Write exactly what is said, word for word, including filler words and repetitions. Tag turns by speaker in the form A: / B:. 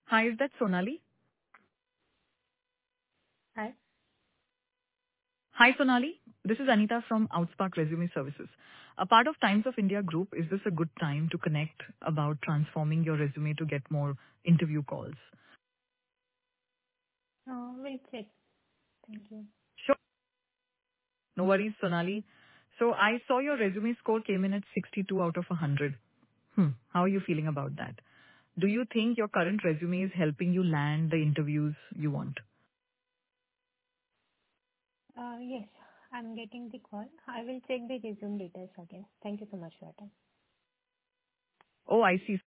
A: Hi, is that Sonali?
B: Hi.
A: Hi, Sonali. This is Anita from Outspark Resume Services. A part of Times of India Group, is this a good time to connect about transforming your resume to get more interview calls?
B: Uh, We'll check. Thank you.
A: Sure. No worries, Sonali. So I saw your resume score came in at sixty-two out of one hundred. Hmm. How are you feeling about that? Do you think your current resume is helping you land the interviews you want?
B: Uh, Yes, I'm getting the call. I will check the resume details again. Thank you so much for your time.
A: Oh, I see.